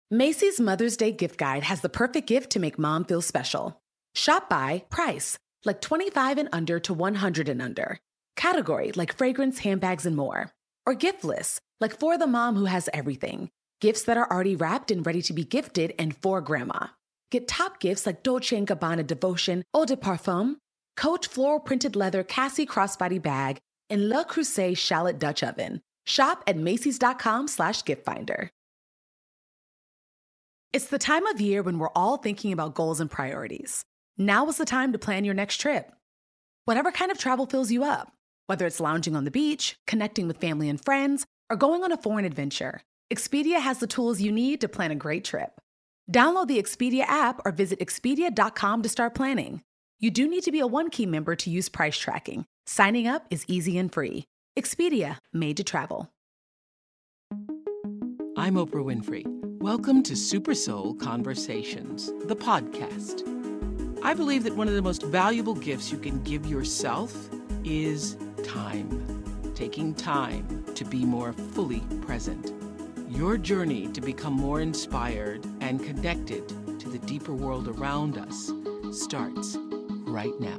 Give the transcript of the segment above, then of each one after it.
Macy's Mother's Day gift guide has the perfect gift to make mom feel special. Shop by price, like 25 and under to 100 and under. Category, like fragrance, handbags, and more. Or gift lists, like for the mom who has everything. Gifts that are already wrapped and ready to be gifted and for grandma. Get top gifts like Dolce & Gabbana Devotion Eau de Parfum, Coach floral printed leather Cassie crossbody bag, and Le Creuset shallot Dutch oven. Shop at Macys.com/giftfinder. It's the time of year when we're all thinking about goals and priorities. Now is the time to plan your next trip. Whatever kind of travel fills you up, whether it's lounging on the beach, connecting with family and friends, or going on a foreign adventure, Expedia has the tools you need to plan a great trip. Download the Expedia app or visit Expedia.com to start planning. You do need to be a One-Key member to use price tracking. Signing up is easy and free. Expedia, made to travel. I'm Oprah Winfrey. Welcome to Super Soul Conversations, the podcast. I believe that one of the most valuable gifts you can give yourself is time. Taking time to be more fully present. Your journey to become more inspired and connected to the deeper world around us starts right now.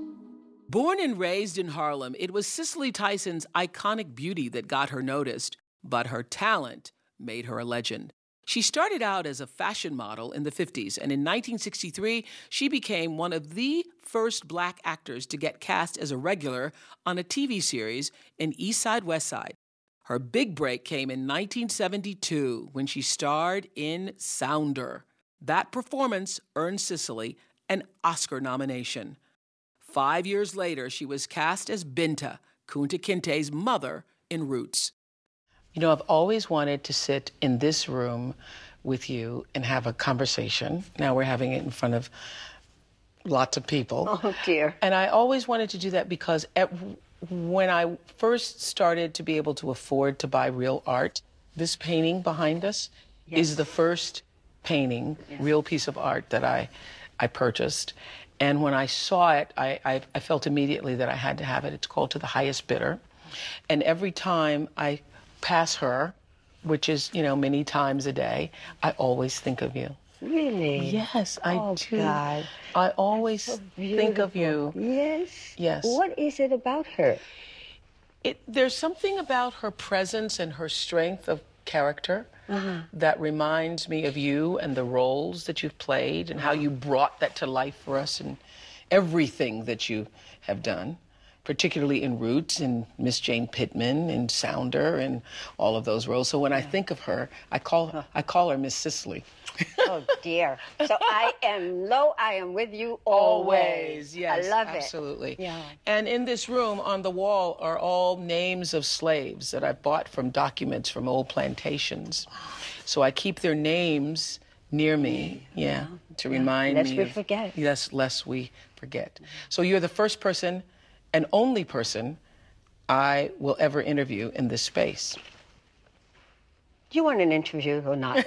Born and raised in Harlem, it was Cicely Tyson's iconic beauty that got her noticed, but her talent made her a legend. She started out as a fashion model in the 50s, and in 1963, she became one of the first Black actors to get cast as a regular on a TV series in East Side, West Side. Her big break came in 1972 when she starred in Sounder. That performance earned Cicely an Oscar nomination. 5 years later, she was cast as Binta, Kunta Kinte's mother in Roots. You know, I've always wanted to sit in this room with you and have a conversation. Now we're having it in front of lots of people. Oh, dear. And I always wanted to do that because when I first started to be able to afford to buy real art, this painting behind us is the first painting, real piece of art that I purchased. And when I saw it, I felt immediately that I had to have it. It's called To the Highest Bidder. And every time I pass her, which is, many times a day, I always think of you. Really? Yes, I do. God. I always think of you. Yes? Yes. What is it about her? There's something about her presence and her strength of character that reminds me of you and the roles that you've played and how you brought that to life for us and everything that you have done, particularly in Roots and Miss Jane Pittman and Sounder and all of those roles. So when I think of her, I call her Miss Cicely. Oh, dear. So I am with you always. Yes, I love absolutely. it. Yeah. And in this room on the wall are all names of slaves that I bought from documents from old plantations. So I keep their names near me, to remind me. Lest we forget. So you're the first person and only person I will ever interview in this space. Do you want an interview or not?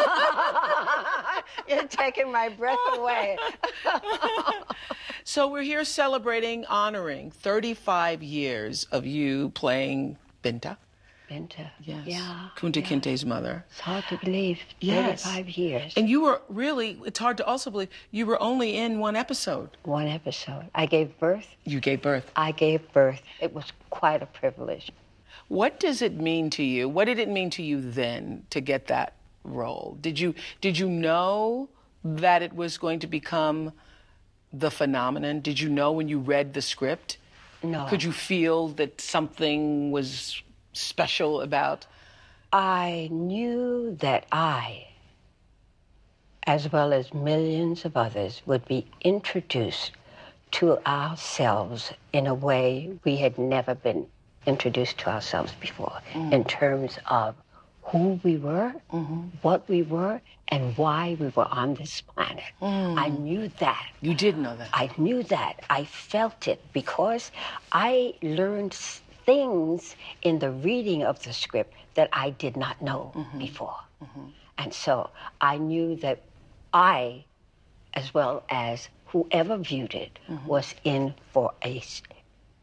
You're taking my breath away. So we're here celebrating, honoring 35 years of you playing Binta. Binta. Yes. Yeah. Kunta Kinte's mother. It's hard to believe. Yes. 35 years. And you were really, it's hard to also believe, you were only in one episode. One episode. I gave birth. You gave birth. I gave birth. It was quite a privilege. What does it mean to you? What did it mean to you then to get that role? Did you know that it was going to become the phenomenon? Did you know when you read the script? No. Could you feel that something was special about? I knew that I, as well as millions of others, would be introduced to ourselves in a way we had never been introduced to ourselves before, in terms of who we were, what we were, and why we were on this planet. I knew that. You did know that? I knew that. I felt it because I learned things in the reading of the script that I did not know before. And so I knew that I, as well as whoever viewed it, was in for a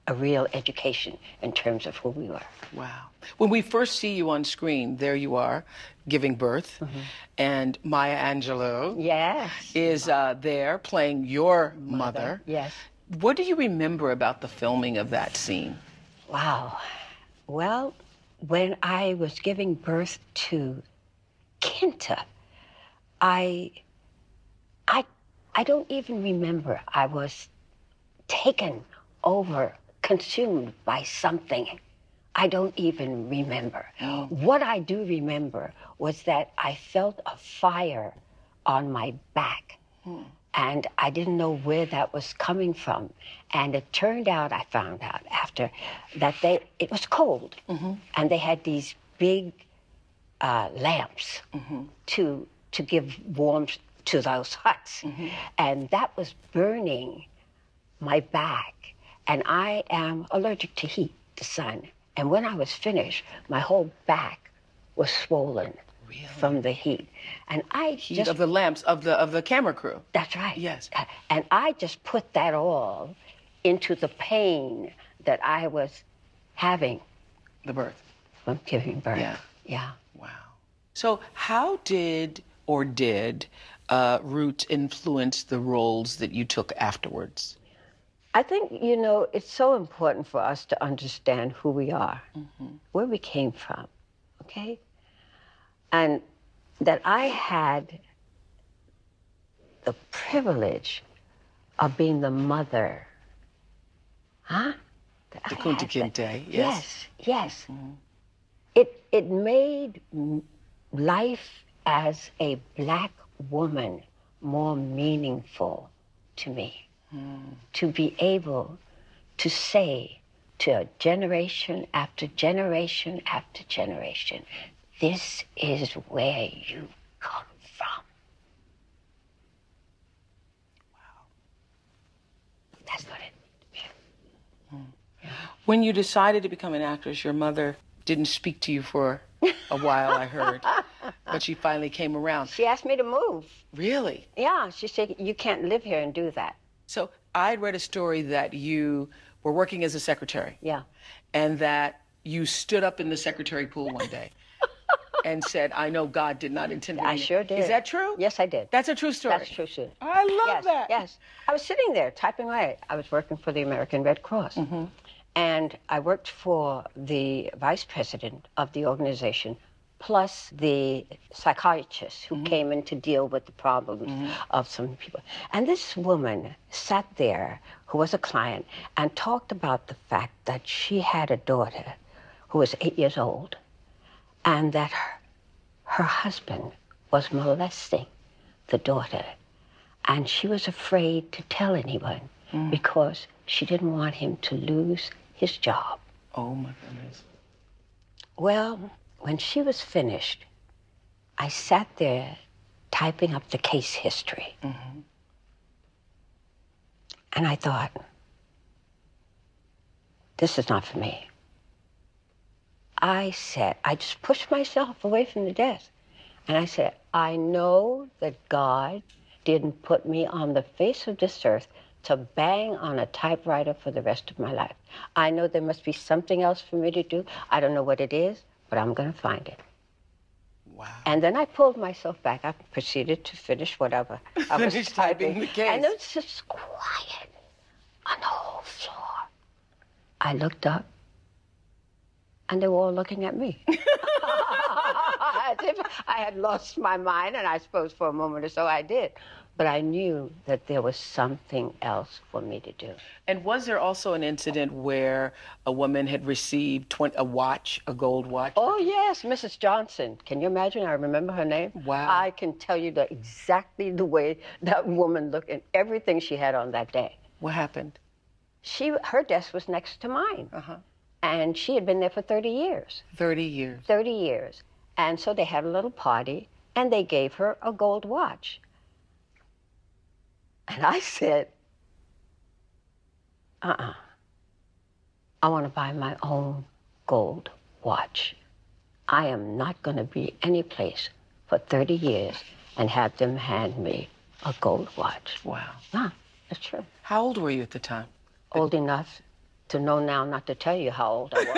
a real education in terms of who we were. Wow. When we first see you on screen, there you are, giving birth, and Maya Angelou is there playing your mother. Yes. What do you remember about the filming of that scene? Wow. Well, when I was giving birth to Kinta, I don't even remember. I was taken over, consumed by something. I don't even remember. What I do remember was that I felt a fire on my back. And I didn't know where that was coming from. And it turned out, I found out after, that it was cold. And they had these big lamps to give warmth to those huts. And that was burning my back. And I am allergic to heat, the sun. And when I was finished, my whole back was swollen from the heat. And I Heat of the lamps of the camera crew. That's right. Yes. And I just put that all into the pain that I was having. The birth. From giving birth. Yeah. Yeah. Wow. So how did Ruth influence the roles that you took afterwards? I think, it's so important for us to understand who we are, where we came from, okay? And that I had the privilege of being the mother. Huh? The Kunta Kinte, yes. Yes. It made life as a Black woman more meaningful to me. To be able to say to generation after generation after generation, this is where you come from. Wow. That's what it meant. When you decided to become an actress, your mother didn't speak to you for a while, I heard. But she finally came around. She asked me to move. Really? Yeah, she said, you can't live here and do that. So I'd read a story that you were working as a secretary. Yeah. And that you stood up in the secretary pool one day and said, I know God did not intend me. I sure did. Is that true? Yes, I did. That's a true story? That's a true story. I love that. Yes. I was sitting there typing away. I was working for the American Red Cross. And I worked for the vice president of the organization, plus the psychiatrist who came in to deal with the problems of some people. And this woman sat there, who was a client, and talked about the fact that she had a daughter who was 8 years old, and that her husband was molesting the daughter. And she was afraid to tell anyone because she didn't want him to lose his job. Oh, my goodness. Well, when she was finished, I sat there typing up the case history. And I thought, this is not for me. I just pushed myself away from the desk. And I said, I know that God didn't put me on the face of this earth to bang on a typewriter for the rest of my life. I know there must be something else for me to do. I don't know what it is, but I'm going to find it. Wow. And then I pulled myself back. I proceeded to finish whatever I was typing the case. And it was just quiet on the whole floor. I looked up, and they were all looking at me. As if I had lost my mind, and I suppose for a moment or so I did. But I knew that there was something else for me to do. And was there also an incident where a woman had received a gold watch? Oh, yes, Mrs. Johnson. Can you imagine? I remember her name. Wow. I can tell you exactly the way that woman looked and everything she had on that day. What happened? Her desk was next to mine. And she had been there for 30 years. 30 years. 30 years. And so they had a little party, and they gave her a gold watch. And I said, I want to buy my own gold watch. I am not going to be any place for 30 years and have them hand me a gold watch. Wow. Yeah, that's true. How old were you at the time? Old enough to know now not to tell you how old I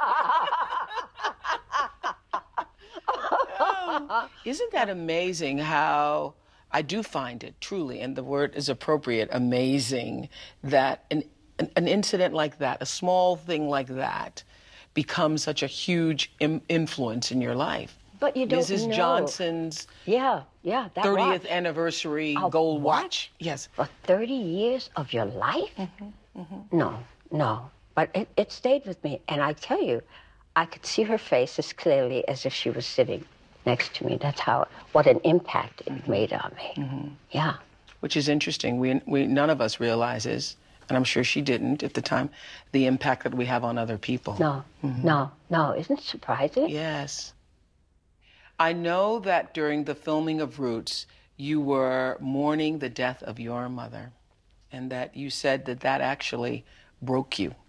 was. Isn't that amazing how I do find it truly, and the word is appropriate, amazing, that an incident like that, a small thing like that, becomes such a huge influence in your life. But you don't Mrs. know. Johnson's that 30th watch. anniversary A gold watch. Yes. For 30 years of your life? No. But it stayed with me. And I tell you, I could see her face as clearly as if she was sitting next to me. That's what an impact it made on me. Yeah. Which is interesting. We none of us realizes, and I'm sure she didn't at the time, the impact that we have on other people. No. Isn't it surprising? Yes. I know that during the filming of Roots, you were mourning the death of your mother, and that you said that actually broke you.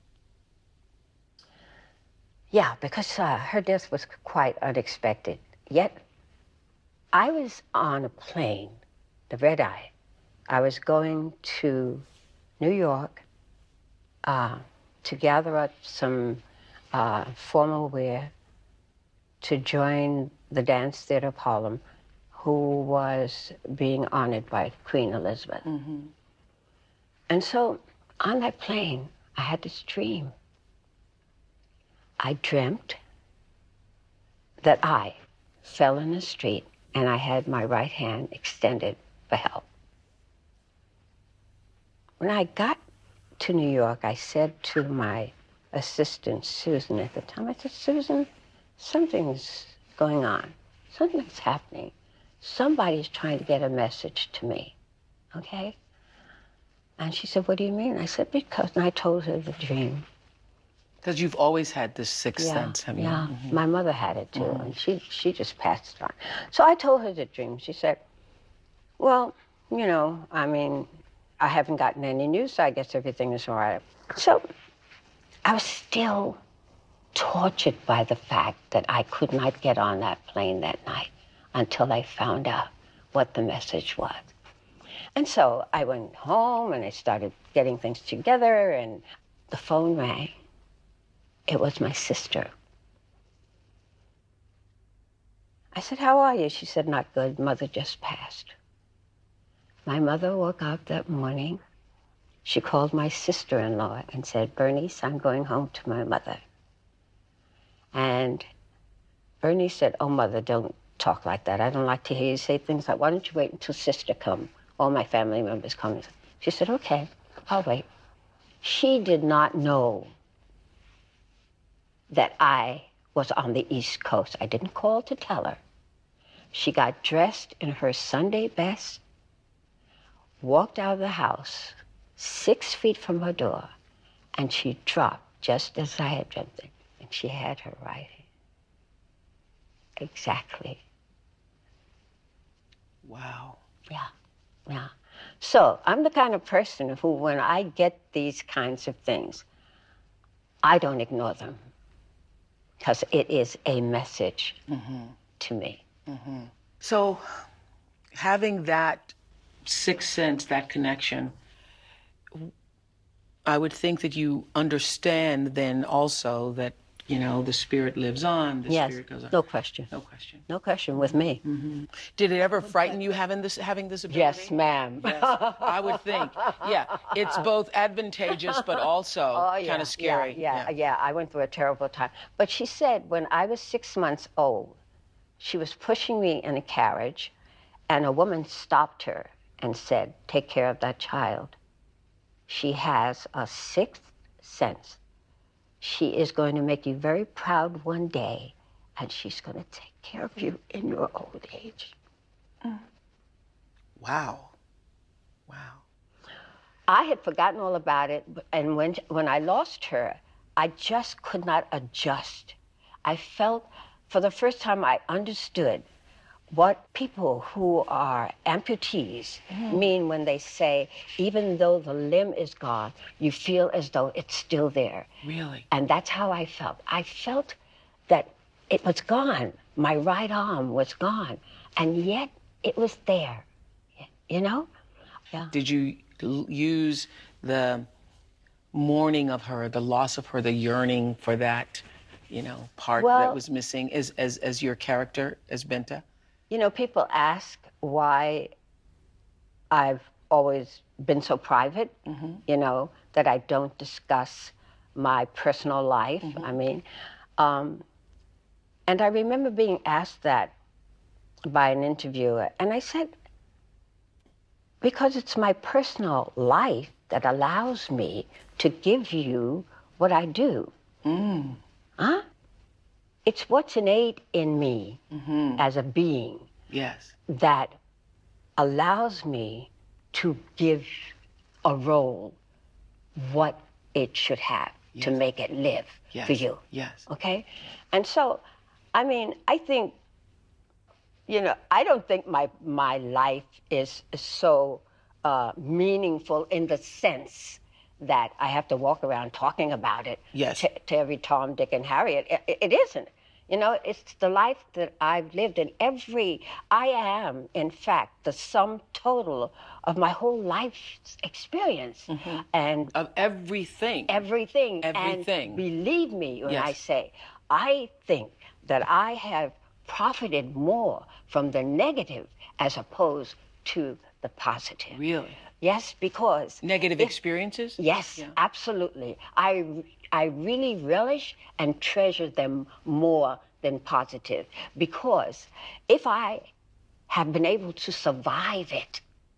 Yeah, because her death was quite unexpected. Yet, I was on a plane, the red eye. I was going to New York to gather up some formal wear to join the Dance Theater of Harlem, who was being honored by Queen Elizabeth. And so, on that plane, I had this dream. I dreamt that I fell in the street and I had my right hand extended for help. When I got to New York, I said to my assistant, Susan, at the time, I said, Susan, something's going on. Something's happening. Somebody's trying to get a message to me, okay? And she said, what do you mean? I said, because, and I told her the dream. Because you've always had this sixth sense, haven't you? Yeah, my mother had it too, and she just passed it on. So I told her the dream. She said, well, you know, I mean, I haven't gotten any news, so I guess everything is all right. So I was still tortured by the fact that I could not get on that plane that night until I found out what the message was. And so I went home and I started getting things together, and the phone rang. It was my sister. I said, how are you? She said, not good. Mother just passed. My mother woke up that morning. She called my sister-in-law and said, Bernice, I'm going home to my mother. And Bernice said, oh, Mother, don't talk like that. I don't like to hear you say things like, why don't you wait until Sister comes? All my family members come. She said, okay, I'll wait. She did not know that I was on the East Coast. I didn't call to tell her. She got dressed in her Sunday best, walked out of the house 6 feet from her door, and she dropped just as I had dreamt it. And she had her right hand. Exactly. Wow. Yeah. So I'm the kind of person who, when I get these kinds of things, I don't ignore them, because it is a message to me. So having that sixth sense, that connection, I would think that you understand then also that, you know, the spirit lives on, the spirit goes on. No question. No question. No question with me. Did it ever frighten you having this ability? Yes, ma'am. Yes, I would think. Yeah, it's both advantageous but also kind of scary. Yeah, I went through a terrible time. But she said when I was 6 months old, she was pushing me in a carriage, and a woman stopped her and said, take care of that child. She has a sixth sense. She is going to make you very proud one day, and she's going to take care of you in your old age. Wow. I had forgotten all about it, and when I lost her, I just could not adjust. I felt, for the first time, I understood what people who are amputees mean when they say, even though the limb is gone, you feel as though it's still there. Really? And that's how I felt. I felt that it was gone. My right arm was gone, and yet it was there, you know? Yeah. Did you use the mourning of her, the loss of her, the yearning for that, part that was missing as your character, as Binta? People ask why I've always been so private, that I don't discuss my personal life. I mean, and I remember being asked that by an interviewer, and I said, because it's my personal life that allows me to give you what I do. Huh? It's what's innate in me as a being that allows me to give a role what it should have to make it live for you. Yes. Okay? And so, I mean, I think, I don't think my life is so meaningful in the sense that I have to walk around talking about it to every Tom, Dick, and Harry. It isn't. It's the life that I've lived in. I am, in fact, the sum total of my whole life's experience. And of everything. Everything. And believe me when I say, I think that I have profited more from the negative as opposed to the positive. Really? Yes, because... Negative experiences? Yes, absolutely. I really relish and treasure them more than positive, because if I have been able to survive it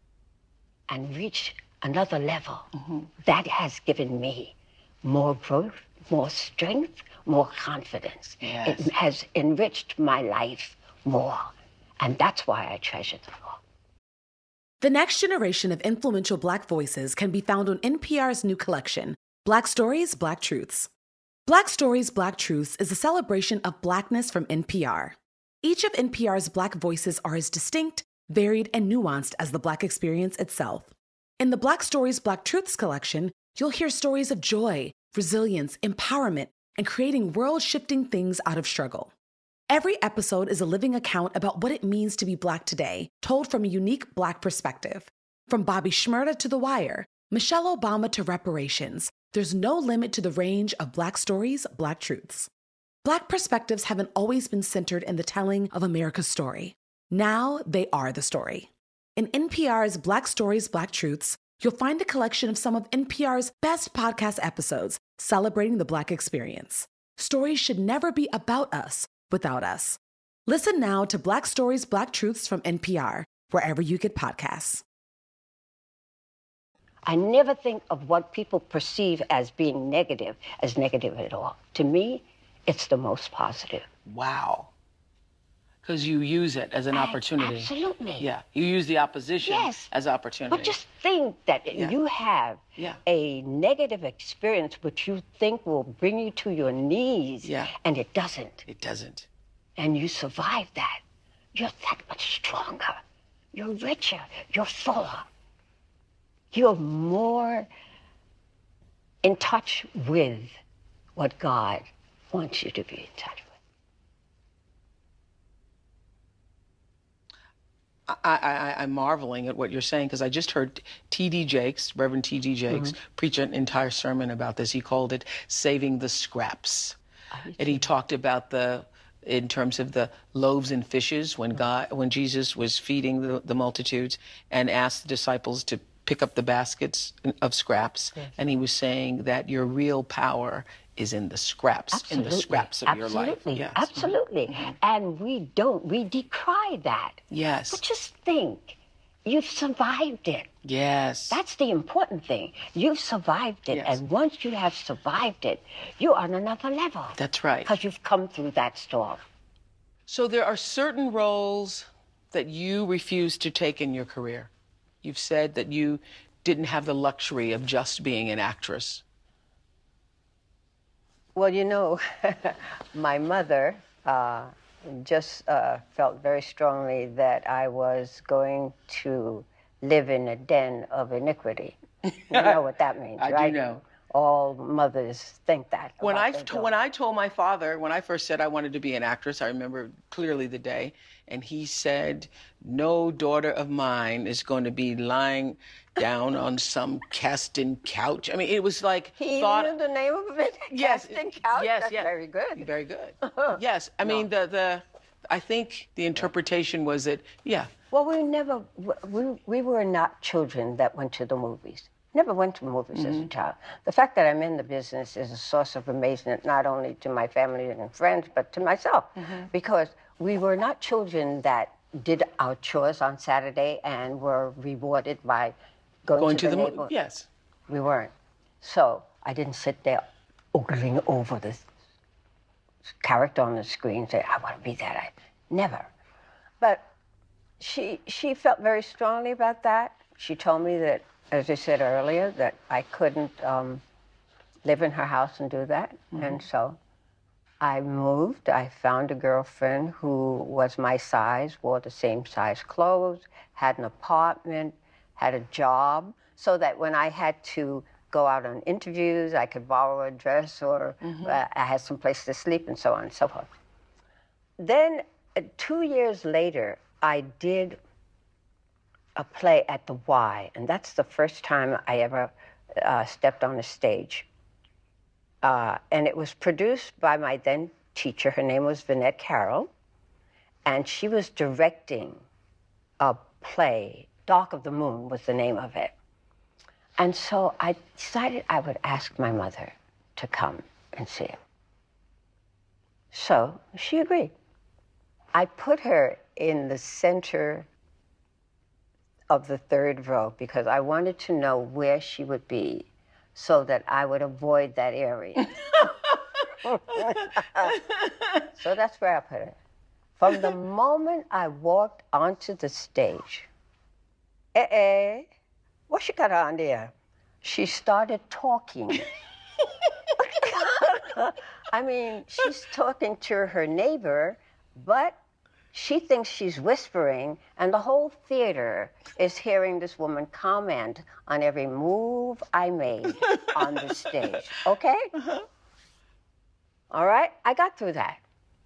and reach another level, that has given me more growth, more strength, more confidence. Yes. It has enriched my life more, and that's why I treasure them all. The next generation of influential Black voices can be found on NPR's new collection, Black Stories, Black Truths. Black Stories, Black Truths is a celebration of Blackness from NPR. Each of NPR's Black voices are as distinct, varied, and nuanced as the Black experience itself. In the Black Stories, Black Truths collection, you'll hear stories of joy, resilience, empowerment, and creating world-shifting things out of struggle. Every episode is a living account about what it means to be Black today, told from a unique Black perspective. From Bobby Shmurda to The Wire, Michelle Obama to reparations, there's no limit to the range of Black stories, Black truths. Black perspectives haven't always been centered in the telling of America's story. Now they are the story. In NPR's Black Stories, Black Truths, you'll find a collection of some of NPR's best podcast episodes celebrating the Black experience. Stories should never be about us without us. Listen now to Black Stories, Black Truths from NPR, wherever you get podcasts. I never think of what people perceive as being negative as negative at all. To me, it's the most positive. Wow. Because you use it as an opportunity. Absolutely. Yeah, you use the opposition as opportunity. But just think that you have a negative experience which you think will bring you to your knees, and it doesn't. It doesn't. And you survive that. You're that much stronger. You're richer. You're fuller. You're more in touch with what God wants you to be in touch with. I'm marveling at what you're saying, because I just heard T.D. Jakes, Reverend T.D. Jakes, preach an entire sermon about this. He called it Saving the Scraps. And he talked about in terms of the loaves and fishes, when Jesus was feeding the multitudes and asked the disciples to pick up the baskets of scraps. Yes. And he was saying that your real power is in the scraps, Absolutely. In the scraps of your life. Yes. Absolutely. And we decry that. Yes. But just think, you've survived it. Yes. That's the important thing. You've survived it. Yes. And once you have survived it, you're on another level. That's right. Because you've come through that storm. So there are certain roles that you refuse to take in your career. You've said that you didn't have the luxury of just being an actress. Well, my mother just felt very strongly that I was going to live in a den of iniquity. You know what that means, right? I do know. all mothers think that. When about their daughter. when I told my father, when I first said I wanted to be an actress, I remember clearly the day, and he said, "No daughter of mine is going to be lying down on some casting couch." I mean, it was like He knew the name of it. Yes, Casting couch. yes, That's yes. very good. Very good. Yes, I mean I think the interpretation was that Well, we were not children that went to the movies. Never went to movies as a child. The fact that I'm in the business is a source of amazement, not only to my family and friends, but to myself, because we were not children that did our chores on Saturday and were rewarded by going to the neighborhood. Yes. We weren't. So I didn't sit there ogling over this character on the screen and say, I want to be that. Never. But she felt very strongly about that. She told me that, as I said earlier, that I couldn't live in her house and do that. And so I moved. I found a girlfriend who was my size, wore the same size clothes, had an apartment, had a job, so that when I had to go out on interviews, I could borrow a dress or I had some place to sleep and so on and so forth. Then 2 years later, I did a play at the Y, and that's the first time I ever stepped on a stage. And it was produced by my then teacher. Her name was Vinette Carroll, and she was directing a play. Dark of the Moon was the name of it. And so I decided I would ask my mother to come and see it. So she agreed. I put her in the center of the third row because I wanted to know where she would be so that I would avoid that area. So that's where I put her. From the moment I walked onto the stage, what you got on there? She started talking. I mean, she's talking to her neighbor, but she thinks she's whispering, and the whole theater is hearing this woman comment on every move I made on the stage. Okay? All right? I got through that.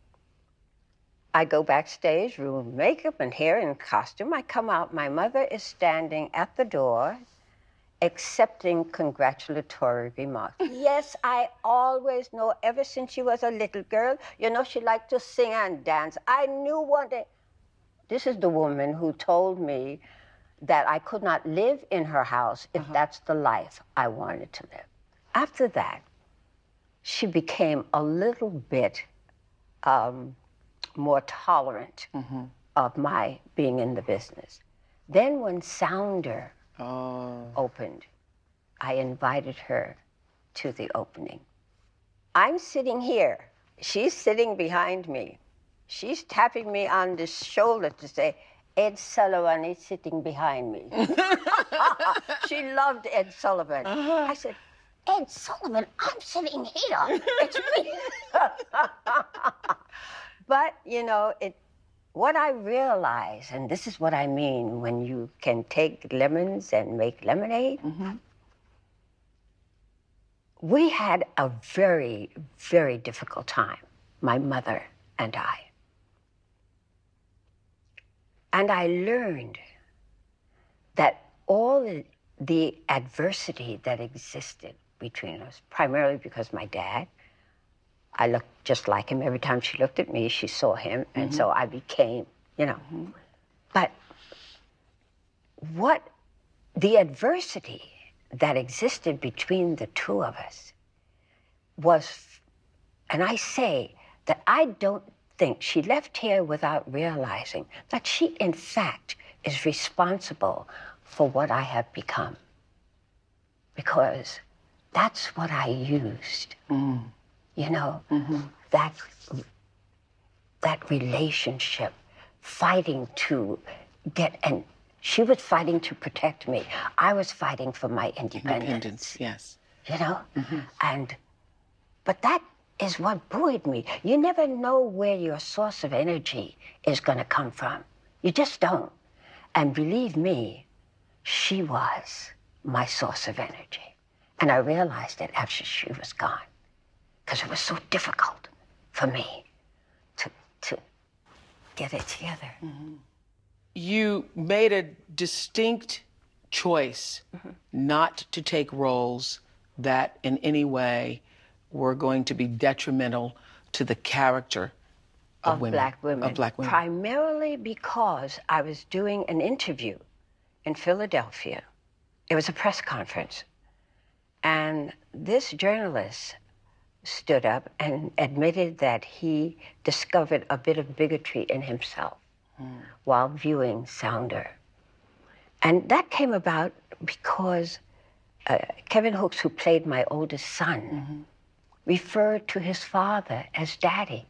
I go backstage, remove makeup and hair and costume. I come out. My mother is standing at the door accepting congratulatory remarks. Yes, I always know, ever since she was a little girl, you know, she liked to sing and dance. I knew one day. This is the woman who told me that I could not live in her house if that's the life I wanted to live. After that, she became a little bit more tolerant of my being in the business. Then when Sounder opened, I invited her to the opening. I'm sitting here. She's sitting behind me. She's tapping me on the shoulder to say, Ed Sullivan is sitting behind me. She loved Ed Sullivan. I said, Ed Sullivan, I'm sitting here. It's me. But, you know, what I realize, and this is what I mean when you can take lemons and make lemonade, we had a very, very difficult time, my mother and I. And I learned that all the adversity that existed between us, primarily because my dad, I looked just like him. Every time she looked at me, she saw him. And so I became, you know. But what the adversity that existed between the two of us was, and I say that I don't think she left here without realizing that she, in fact, is responsible for what I have become. Because that's what I used. You know, that relationship, fighting to get, and she was fighting to protect me. I was fighting for my independence. Yes. You know? But that is what buoyed me. You never know where your source of energy is going to come from. You just don't. And believe me, she was my source of energy. And I realized it after she was gone, because it was so difficult for me to get it together. Mm-hmm. You made a distinct choice not to take roles that in any way were going to be detrimental to the character of women. Black women. Of black women. Primarily because I was doing an interview in Philadelphia. It was a press conference. And this journalist stood up and admitted that he discovered a bit of bigotry in himself while viewing Sounder. And that came about because Kevin Hooks, who played my oldest son, referred to his father as Daddy.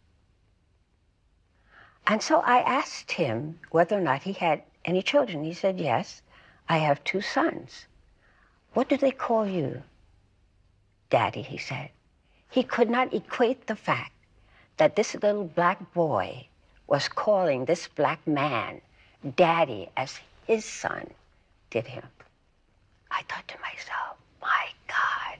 And so I asked him whether or not he had any children. He said, yes, I have 2 sons. What do they call you? Daddy, he said. He could not equate the fact that this little black boy was calling this black man Daddy as his son did him. I thought to myself, my God,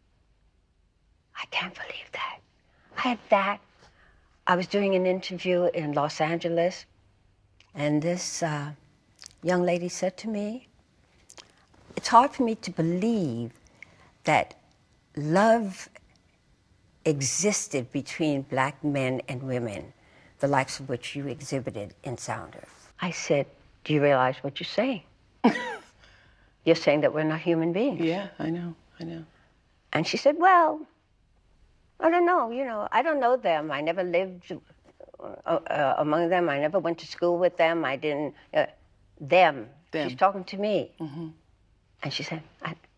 I can't believe that. I had that. I was doing an interview in Los Angeles, and this young lady said to me, it's hard for me to believe that love existed between black men and women, the likes of which you exhibited in Sounder. I said, do you realize what you're saying? You're saying that we're not human beings. Yeah, I know. And she said, well, I don't know, I don't know them. I never lived among them. I never went to school with them. I didn't, them. She's talking to me. And she said,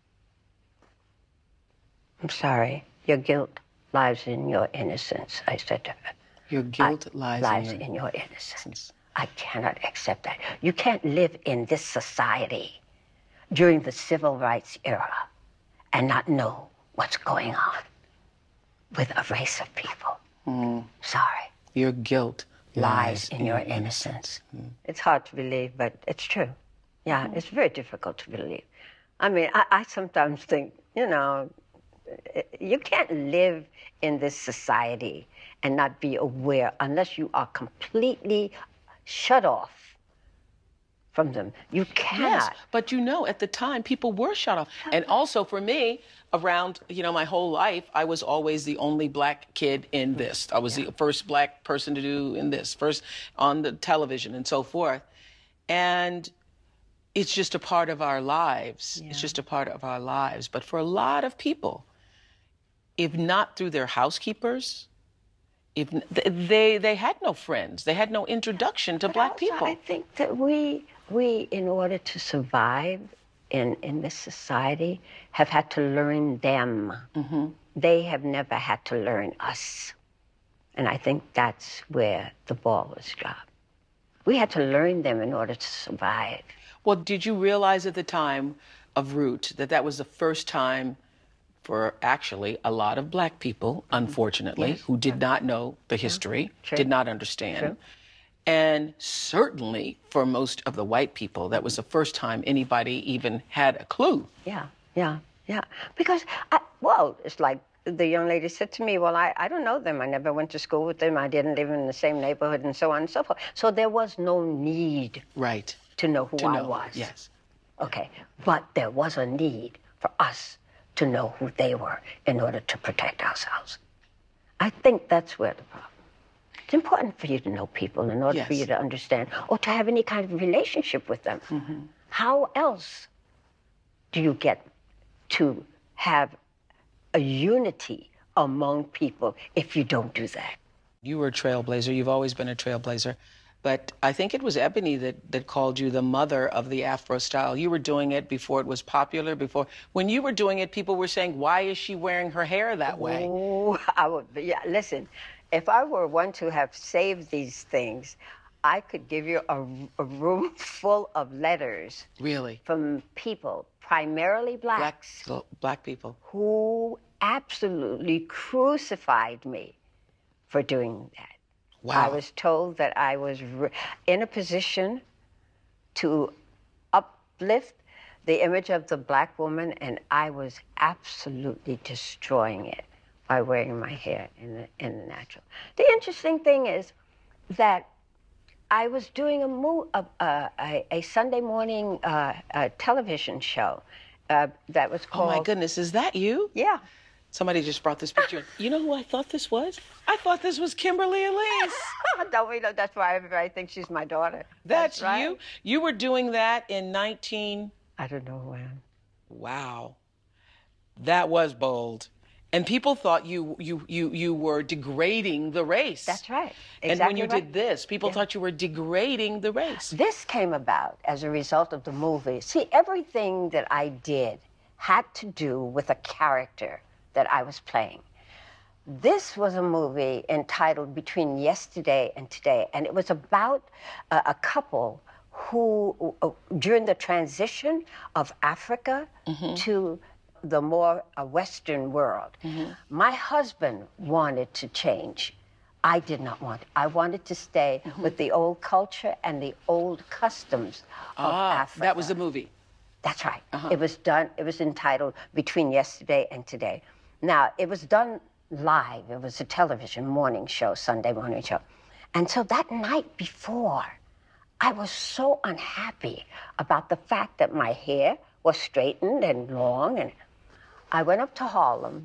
I'm sorry, your guilt lies in your innocence, I said to her. Your guilt lies in your innocence. I cannot accept that. You can't live in this society during the civil rights era and not know what's going on with a race of people. Sorry. Your guilt lies in your innocence. It's hard to believe, but it's true. Yeah, it's very difficult to believe. I mean, I sometimes think, you can't live in this society and not be aware unless you are completely shut off from them. You cannot. Yes, but at the time, people were shut off. And also for me, around, my whole life, I was always the only black kid in this. I was the first black person to do in this, first on the television and so forth. And it's just a part of our lives. It's just a part of our lives. But for a lot of people, if not through their housekeepers, if they had no friends, they had no introduction to black people. I think that we, in order to survive in this society, have had to learn them. They have never had to learn us. And I think that's where the ball was dropped. We had to learn them in order to survive. Well, did you realize at the time of Root that was the first time for actually a lot of black people, unfortunately, who did not know the history, did not understand. And certainly for most of the white people, that was the first time anybody even had a clue. Yeah. Because, it's like the young lady said to me, well, I don't know them. I never went to school with them. I didn't live in the same neighborhood and so on and so forth. So there was no need to know who I was. Yes. Okay, but there was a need for us to know who they were in order to protect ourselves. I think that's where the problem. It's important for you to know people in order for you to understand or to have any kind of relationship with them. How else do you get to have a unity among people if you don't do that? You were a trailblazer. You've always been a trailblazer. But I think it was Ebony that called you the mother of the Afro style. You were doing it before it was popular. When you were doing it, people were saying, why is she wearing her hair that way? Oh, listen, if I were one to have saved these things, I could give you a room full of letters. Really? From people, primarily blacks. Black people. Who absolutely crucified me for doing that. Wow. I was told that I was in a position to uplift the image of the black woman, and I was absolutely destroying it by wearing my hair in the natural. The interesting thing is that I was doing a Sunday morning television show that was called... Oh my goodness, is that you? Yeah. Somebody just brought this picture in. You know who I thought this was? I thought this was Kimberly Elise. Don't we know? That's why everybody thinks she's my daughter. That's right. you? You were doing that in 19... I don't know when. Wow. That was bold. And people thought you were degrading the race. That's right. Exactly. And when you did this, people thought you were degrading the race. This came about as a result of the movie. See, everything that I did had to do with a character that I was playing. This was a movie entitled Between Yesterday and Today, and it was about a couple who, during the transition of Africa to the more Western world, my husband wanted to change. I did not want it. I wanted to stay with the old culture and the old customs of Africa. That was the movie. That's right. It was done, it was entitled Between Yesterday and Today. Now, it was done live. It was a television morning show, Sunday morning show. And so that night before, I was so unhappy about the fact that my hair was straightened and long. And I went up to Harlem,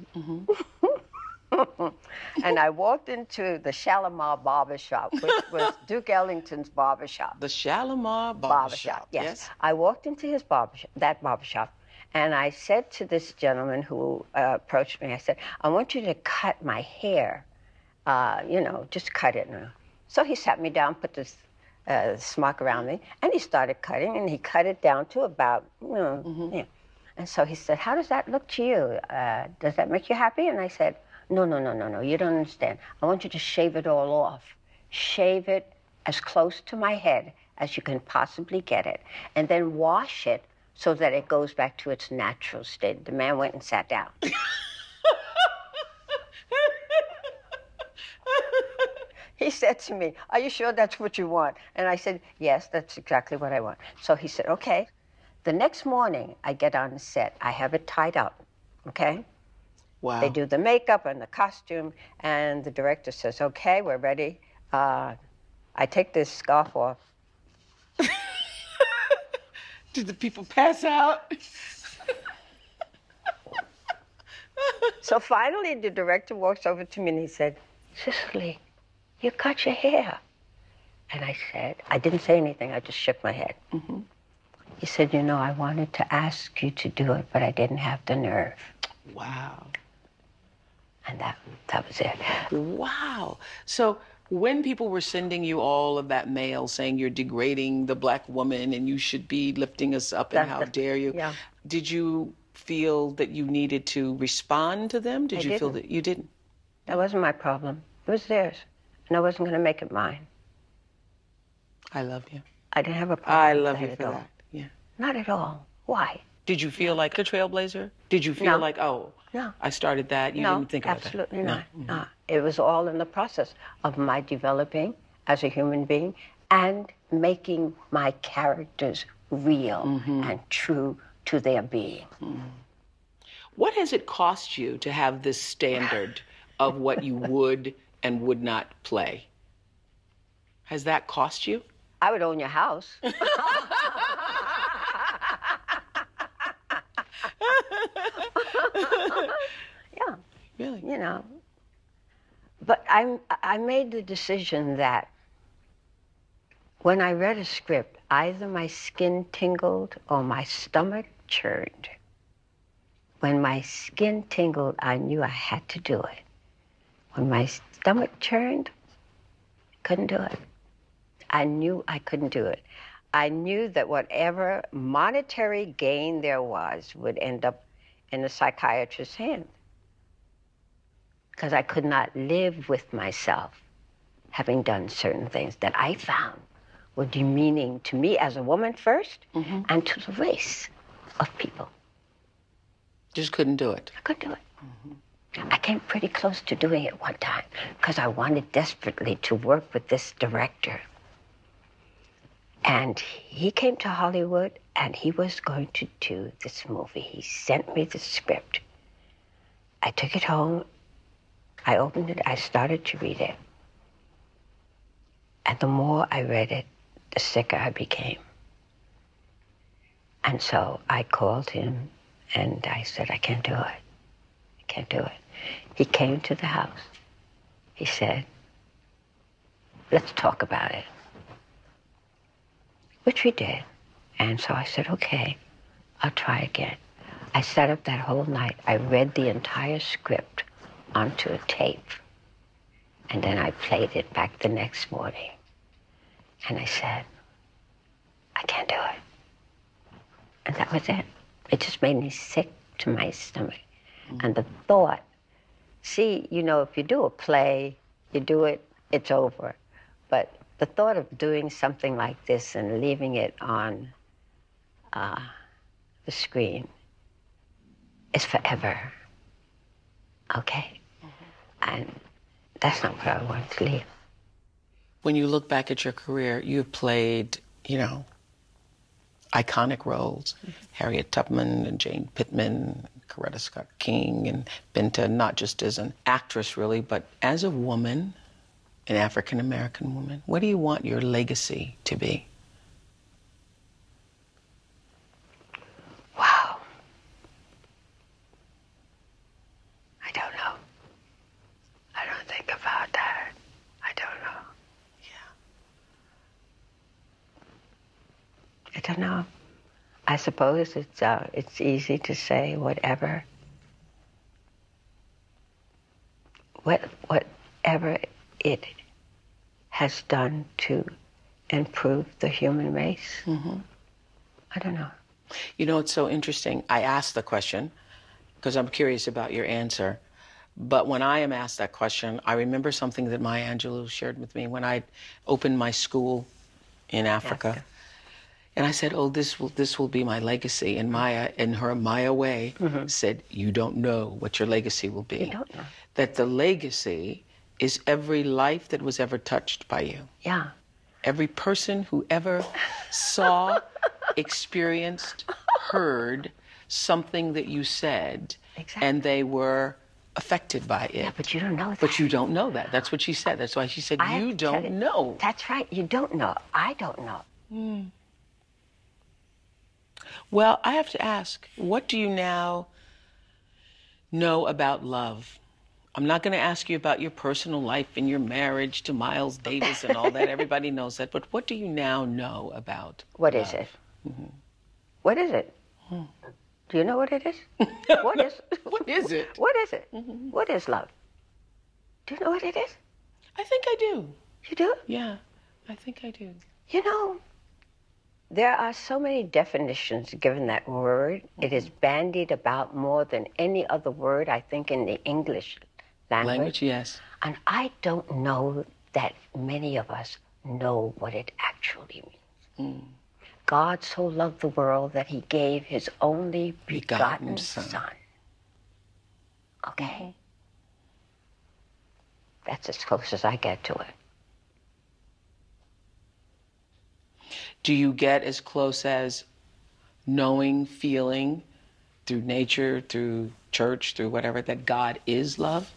and I walked into the Shalimar Barbershop, which was Duke Ellington's barbershop. The Shalimar Barbershop. Yes. I walked into his barbershop, and I said to this gentleman who approached me, I said, I want you to cut my hair, just cut it. So he sat me down, put this smock around me, and he started cutting, and he cut it down to about, And so he said, how does that look to you? Does that make you happy? And I said, no, you don't understand. I want you to shave it all off. Shave it as close to my head as you can possibly get it, and then wash it so that it goes back to its natural state. The man went and sat down. He said to me, are you sure that's what you want? And I said, yes, that's exactly what I want. So he said, okay. The next morning, I get on the set. I have it tied up, okay? Wow. They do the makeup and the costume, and the director says, okay, we're ready. I take this scarf off. Did the people pass out? So finally, the director walks over to me and he said, Cicely, you cut your hair. And I said, I didn't say anything, I just shook my head. He said, I wanted to ask you to do it, but I didn't have the nerve. Wow. And that was it. Wow. So when people were sending you all of that mail saying you're degrading the black woman and you should be lifting us up and how dare you, did you feel that you needed to respond to them? Did you feel that you didn't? That wasn't my problem. It was theirs. And I wasn't going to make it mine. I love you. I didn't have a problem. I love you for that. Yeah. Not at all. Why? Did you feel like a trailblazer? Did you feel like, no, I started that? You didn't think about that? Absolutely not. No. It was all in the process of my developing as a human being and making my characters real and true to their being. What has it cost you to have this standard of what you would and would not play? Has that cost you? I would own your house. Yeah. Really? But I made the decision that when I read a script, either my skin tingled or my stomach churned. When my skin tingled, I knew I had to do it. When my stomach churned, couldn't do it. I knew I couldn't do it. I knew that whatever monetary gain there was would end up in a psychiatrist's hand. Because I could not live with myself having done certain things that I found were demeaning to me as a woman first and to the race of people. Just couldn't do it. I couldn't do it. I came pretty close to doing it one time because I wanted desperately to work with this director. And he came to Hollywood, and he was going to do this movie. He sent me the script. I took it home. I opened it. I started to read it. And the more I read it, the sicker I became. And so I called him, and I said, I can't do it. I can't do it. He came to the house. He said, let's talk about it. Which we did. And so I said, okay, I'll try again. I sat up that whole night. I read the entire script onto a tape. And then I played it back the next morning. And I said, I can't do it. And that was it. It just made me sick to my stomach. And the thought, see, you know, if you do a play, you do it, it's over. But the thought of doing something like this and leaving it on the screen is forever. Okay? And that's not where I want to live. When you look back at your career, you've played, you know, iconic roles. Harriet Tubman and Jane Pittman, Coretta Scott King, and Binta, not just as an actress, really, but as a woman, an African-American woman. What do you want your legacy to be? Wow. I don't know. I don't think about that. I don't know. I don't know. I suppose it's easy to say whatever. Whatever it has done to improve the human race. Mm-hmm. I don't know. You know, it's so interesting. I asked the question because I'm curious about your answer. But when I am asked that question, I remember something that Maya Angelou shared with me when I opened my school in Africa. And I said, oh, this will be my legacy. And Maya, in her Maya way, said, you don't know what your legacy will be. You don't know. That the legacy is every life that was ever touched by you. Yeah. Every person who ever saw, experienced, heard something that you said, Exactly. and they were affected by it. Yeah, but you don't know that. But you don't know that. That's what she said. That's why she said, you don't know. That's right. You don't know. I don't know. Mm. Well, I have to ask, what do you now know about love? I'm not going to ask you about your personal life and your marriage to Miles Davis and all that. Everybody knows that. But what do you now know about What love? is it? Mm-hmm. What is it? Do you know what it is? What is? What is it? What is it? Mm-hmm. What is love? Do you know what it is? I think I do. You do? Yeah, I think I do. You know, there are so many definitions given that word. It is bandied about more than any other word, I think, in the English language. Yes. And I don't know that many of us know what it actually means. God so loved the world that he gave his only begotten son. Okay? That's as close as I get to it. Do you get as close as knowing, feeling, through nature, through church, through whatever, that God is love?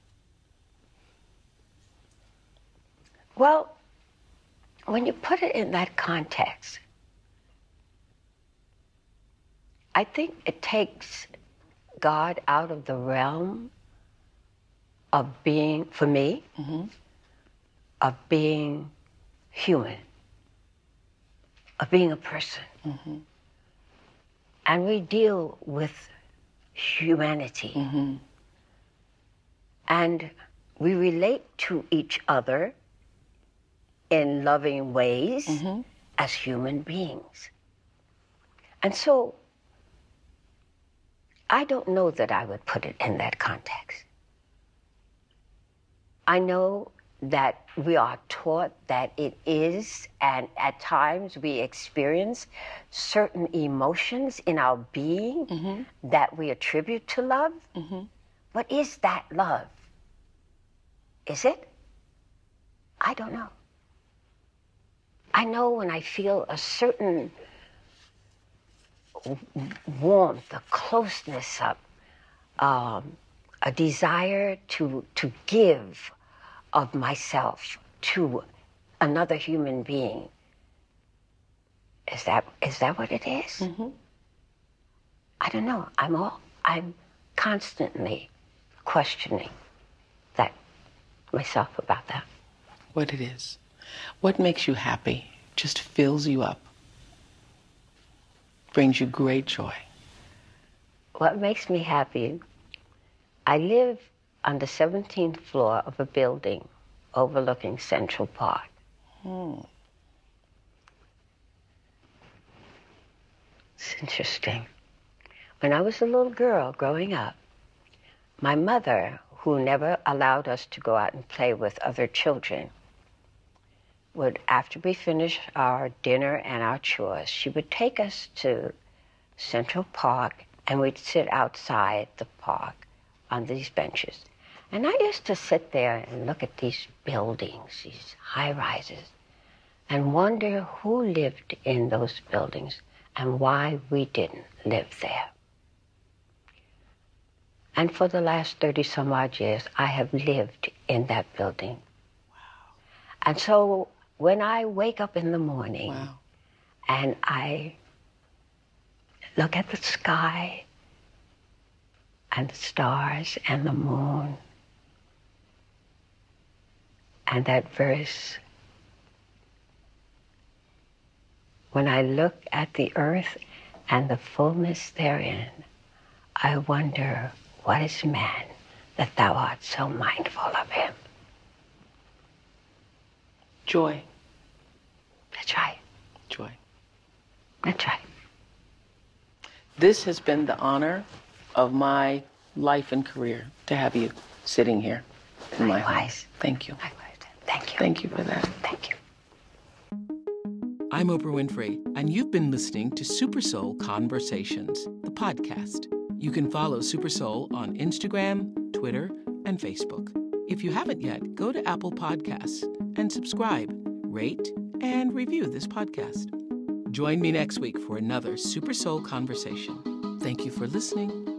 Well, when you put it in that context, I think it takes God out of the realm of being, for me, of being human, of being a person. And we deal with humanity. And we relate to each other in loving ways as human beings. And so I don't know that I would put it in that context. I know that we are taught that it is, and at times we experience certain emotions in our being that we attribute to love. But is that love? Is it? I don't know. I know when I feel a certain warmth, a closeness, a desire to give of myself to another human being. Is that what it is? Mm-hmm. I don't know. I'm constantly questioning that myself about that. What it is. What makes you happy, just fills you up, brings you great joy. What makes me happy, I live on the 17th floor of a building overlooking Central Park. It's interesting. When I was a little girl growing up, my mother, who never allowed us to go out and play with other children, would, after we finished our dinner and our chores, she would take us to Central Park, and we'd sit outside the park on these benches. And I used to sit there and look at these buildings, these high-rises, and wonder who lived in those buildings and why we didn't live there. And for the last 30-some-odd years, I have lived in that building. Wow. And so when I wake up in the morning, wow, and I look at the sky and the stars and the moon and that verse, when I look at the earth and the fullness therein, I wonder, what is man that thou art so mindful of him? Joy. That's right. Joy. That's right. This has been the honor of my life and career to have you sitting here in my home. Thank you. Likewise. Thank you. Thank you for that. Thank you. I'm Oprah Winfrey, and you've been listening to Super Soul Conversations, the podcast. You can follow Super Soul on Instagram, Twitter, and Facebook. If you haven't yet, go to Apple Podcasts and subscribe, rate, and review this podcast. Join me next week for another Super Soul Conversation. Thank you for listening.